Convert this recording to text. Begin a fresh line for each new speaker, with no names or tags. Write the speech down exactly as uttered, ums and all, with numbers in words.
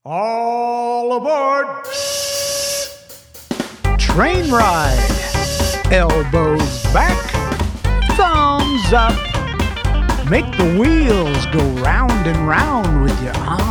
All aboard!
Train ride. Elbows back. Thumbs up. Make the wheels go round and round with your arms.